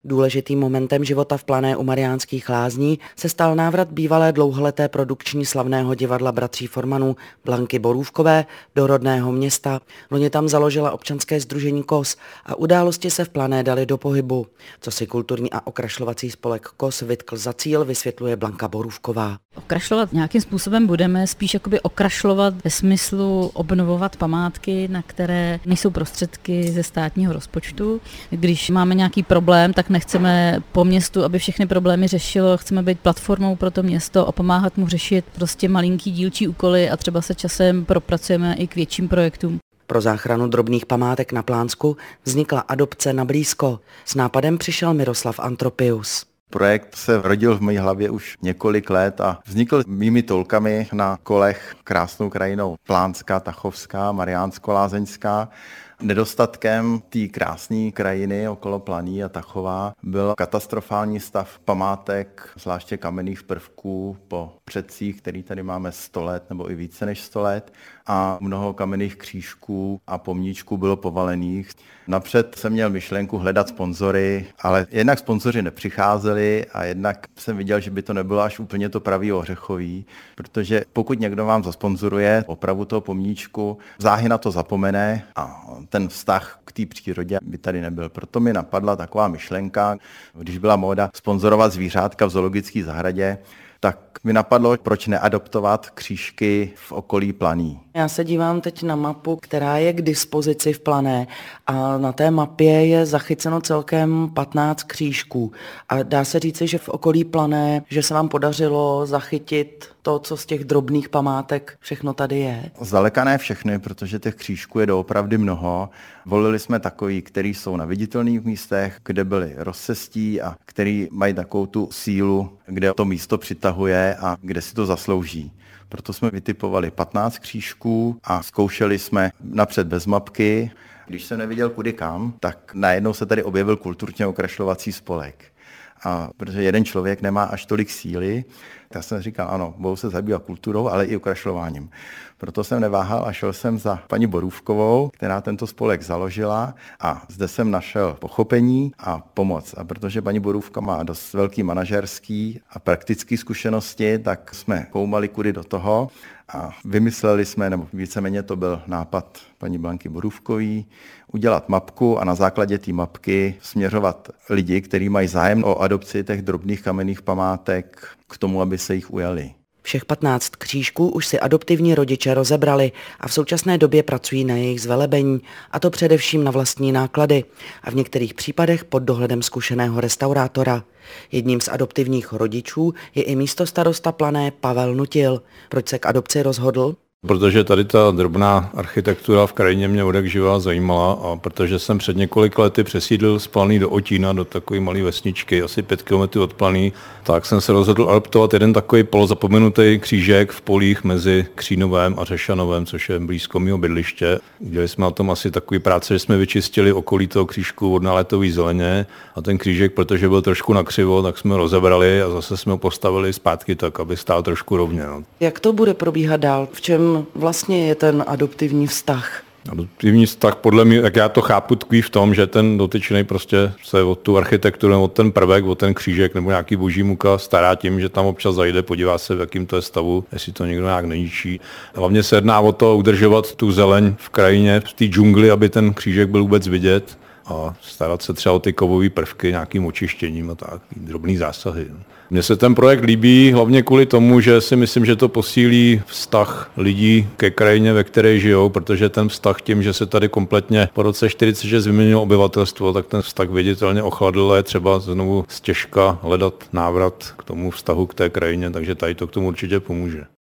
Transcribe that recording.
Důležitým momentem života v Plané u Mariánských Lázní se stal návrat bývalé dlouholeté produkční slavného divadla bratří Formanů Blanky Borůvkové do rodného města. Loni tam založila občanské sdružení KOS a události se v Plané dali do pohybu. Co si kulturní a okrašlovací spolek KOS vytkl za cíl, vysvětluje Blanka Borůvková. Okrašlovat nějakým způsobem budeme, spíš jakoby okrašlovat ve smyslu obnovovat památky, na které nejsou prostředky ze státního rozpočtu. Když máme nějaký problém, tak nechceme po městu, aby všechny problémy řešilo, chceme být platformou pro to město a pomáhat mu řešit prostě malinký dílčí úkoly a třeba se časem propracujeme i k větším projektům. Pro záchranu drobných památek na Plánsku vznikla adopce na blízko. S nápadem přišel Miroslav Antropius. Projekt se rodil v mé hlavě už několik let a vznikl mými tolkami na kolech krásnou krajinou Plánská, Tachovská, Mariánsko-Lázeňská. Nedostatkem té krásné krajiny okolo Planí a Tachova byl katastrofální stav památek, zvláště kamenných prvků po předcích, který tady máme 100 let nebo i více než 100 let a mnoho kamenných křížků a pomníčků bylo povalených. Napřed jsem měl myšlenku hledat sponzory, ale jednak sponzoři nepřicházeli a jednak jsem viděl, že by to nebylo až úplně to pravý ořechový, protože pokud někdo vám zasponzoruje opravu toho pomníčku, záhy na to zapomene a ten vztah k té přírodě by tady nebyl. Proto mi napadla taková myšlenka, když byla móda sponzorovat zvířátka v zoologické zahradě, tak mi napadlo, proč neadoptovat křížky v okolí Planí. Já se dívám teď na mapu, která je k dispozici v Plané a na té mapě je zachyceno celkem 15 křížků. A dá se říci, že v okolí Plané, že se vám podařilo zachytit to, co z těch drobných památek všechno tady je? Zdaleka ne všechny, protože těch křížků je doopravdy mnoho. Volili jsme takový, který jsou na viditelných místech, kde byly rozcestí a který mají takovou tu sílu, kde to místo přitahuje a kde si to zaslouží. Proto jsme vytipovali 15 křížků a zkoušeli jsme napřed bez mapky. Když jsem nevěděl kudy kam, tak najednou se tady objevil kulturně okrašlovací spolek. A protože jeden člověk nemá až tolik síly, tak jsem říkal, ano, budu se zabývat kulturou, ale i okrašlováním. Proto jsem neváhal a šel jsem za paní Borůvkovou, která tento spolek založila a zde jsem našel pochopení a pomoc. A protože paní Borůvka má dost velký manažerský a praktický zkušenosti, tak jsme koumali kudy do toho a vymysleli jsme, nebo víceméně to byl nápad paní Blanky Borůvkový, udělat mapku a na základě té mapky směřovat lidi, kteří mají zájem o adopci těch drobných kamenných památek k tomu, aby se jich ujali. Všech 15 křížků už si adoptivní rodiče rozebrali a v současné době pracují na jejich zvelebení, a to především na vlastní náklady a v některých případech pod dohledem zkušeného restaurátora. Jedním z adoptivních rodičů je i místostarosta Plané Pavel Nutil. Proč se k adopci rozhodl? Protože tady ta drobná architektura v krajině mě odjakživa zajímala a protože jsem před několik lety přesídlil z Planý do Otína, do takové malé vesničky, asi 5 km od Planý, tak jsem se rozhodl adoptovat jeden takový polozapomenutý křížek v polích mezi Křínovem a Řešanovem, což je blízko mého bydliště. Udělali jsme na tom asi takový práce, že jsme vyčistili okolí toho křížku od náletové zeleně a ten křížek, protože byl trošku nakřivo, tak jsme ho rozebrali a zase jsme ho postavili zpátky tak, aby stál trošku rovně. No. Jak to bude probíhat dál? V čem vlastně je ten adoptivní vztah? Adoptivní vztah podle mě, jak já to chápu, tkví v tom, že ten dotyčný prostě se o tu architekturu, o ten prvek, o ten křížek nebo nějaký boží muka stará tím, že tam občas zajde, podívá se, v jakým to je stavu, jestli to někdo nějak neníčí. Hlavně se jedná o to udržovat tu zeleň v krajině, v té džungli, aby ten křížek byl vůbec vidět a starat se třeba o ty kovové prvky nějakým očištěním a tak, drobný zásahy. Mně se ten projekt líbí hlavně kvůli tomu, že si myslím, že to posílí vztah lidí ke krajině, ve které žijou, protože ten vztah tím, že se tady kompletně po roce 46 vyměnilo obyvatelstvo, tak ten vztah viditelně ochladl a je třeba znovu stěžka hledat návrat k tomu vztahu k té krajině, takže tady to k tomu určitě pomůže.